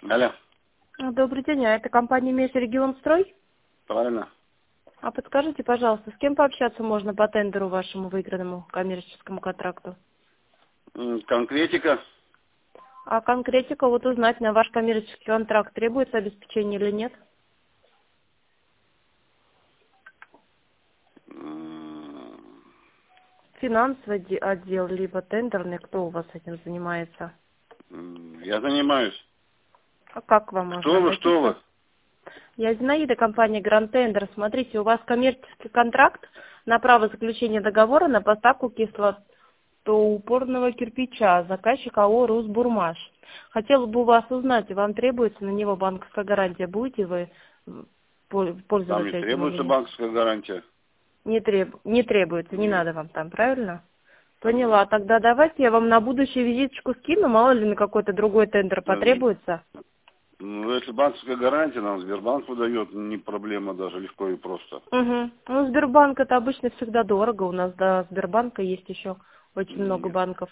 Алло, Добрый день, а это компания «Межрегионстрой»? правильно. А подскажите, пожалуйста, с кем пообщаться можно по тендеру вашему выигранному коммерческому контракту? Конкретика. А конкретика, вот узнать, на ваш коммерческий контракт требуется обеспечение или нет? Финансовый отдел, либо тендерный, кто у вас этим занимается? Я занимаюсь. А как к вам можно Кто вы, что вы? обратиться? Я Зинаида, компания Grand Tender. Смотрите, у вас коммерческий контракт на право заключения договора на поставку кислотоупорного кирпича. Заказчик АО «Русбурмаш». Хотела бы у вас узнать, вам требуется на него банковская гарантия? Будете вы Там не пользоваться этим или требуется нет? банковская гарантия. Не требуется, не Нет. надо вам там, правильно? Нет. Поняла. Тогда давайте я вам на будущее визиточку скину, мало ли на какой-то другой тендер потребуется. Ну, если банковская гарантия нам Сбербанк выдает, не проблема даже, легко и просто. Угу. Ну, Сбербанк это обычно всегда дорого. У нас до Сбербанка есть еще очень много Нет. банков.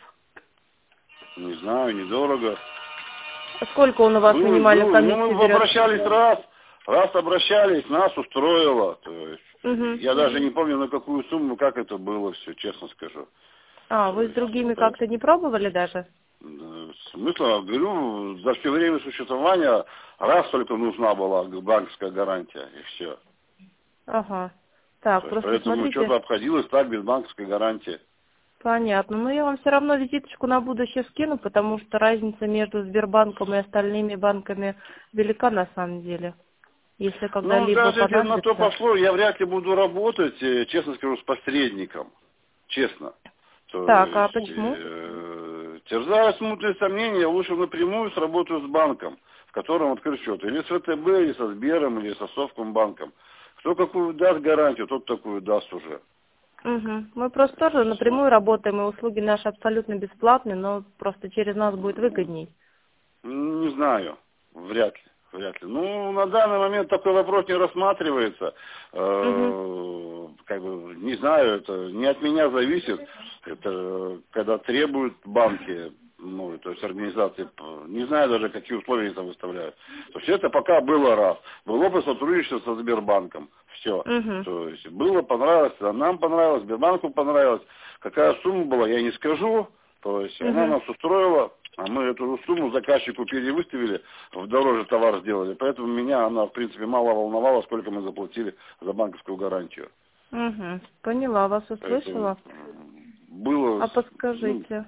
Не знаю, недорого. А сколько он у вас минимальную Ну, комиссию мы берет? обращались раз обращались, нас устроило. То есть, Угу. я даже не помню, на какую сумму, как это было все, честно скажу. А, То вы с есть, другими как-то не пробовали даже? смысла, говорю, за все время существования раз только нужна была банковская гарантия, и все. Ага. Так, То есть, просто поэтому смотрите. что-то обходилось так, без банковской гарантии. Понятно. Но я вам все равно визиточку на будущее скину, потому что разница между Сбербанком и остальными банками велика на самом деле. Если Ну, когда-либо даже если на то понадобится. пошло, я вряд ли буду работать, честно скажу, с посредником. Честно. То Так, а есть, почему? терзая смутные сомнения, лучше напрямую сработаю с банком, в котором открыт счет. Или с ВТБ, или со Сбером, или со Совкомбанком. Кто какую даст гарантию, тот такую даст уже. Угу. Мы просто Это тоже всё. напрямую работаем, и услуги наши абсолютно бесплатные, но просто через нас будет выгодней. Не знаю, вряд ли. Вряд ли. Ну, на данный момент такой вопрос не рассматривается. Угу. Как бы, не знаю, это не от меня зависит. Это когда требуют банки, ну, то есть организации, не знаю даже, какие условия они там выставляют. То есть это пока было раз. Был опыт сотрудничества со Сбербанком. Все. Угу. То есть было, понравилось, нам понравилось, Сбербанку понравилось. Какая сумма была, я не скажу. То есть она Угу. нас устроила, а мы эту сумму заказчику перевыставили, в дороже товар сделали. Поэтому меня она, в принципе, мало волновала, сколько мы заплатили за банковскую гарантию. Угу. Поняла, вас Поэтому услышала. было, А ну, подскажите.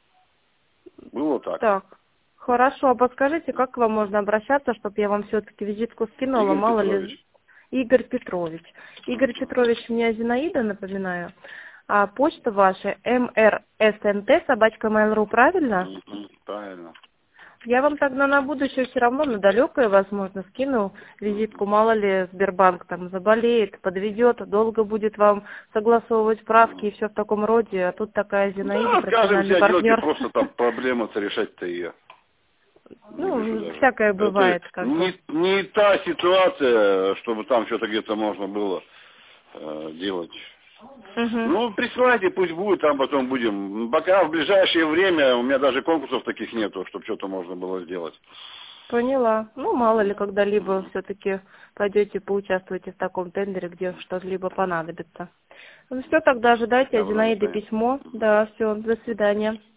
было так. Так. Хорошо, а подскажите, как к вам можно обращаться, чтобы я вам все-таки визитку скинула, Игорь мало ли... Петрович. Игорь Петрович. Игорь Петрович, меня Зинаида, напоминаю. А почта ваша mrsnt@mail.ru, правильно? Правильно. Я вам тогда на будущее все равно на далекое, возможно, скину визитку, мало ли Сбербанк там заболеет, подведет, долго будет вам согласовывать справки и все в таком роде, а тут такая Зинаида, Да, профессиональный откажемся от сделки, партнер. просто там проблема-то решать-то и я. Не вижу Ну, даже. всякое Это бывает, как бы. не та ситуация, чтобы там что-то где-то можно было делать. Угу. Ну, присылайте, пусть будет, там потом будем. Пока в ближайшее время у меня даже конкурсов таких нету, чтобы что-то можно было сделать. Поняла. Ну, мало ли, когда-либо все-таки пойдете поучаствуете в таком тендере, где что-либо понадобится. Ну, все, тогда ожидайте от Добро, до Зинаиды свидания. письмо. Да, все, до свидания.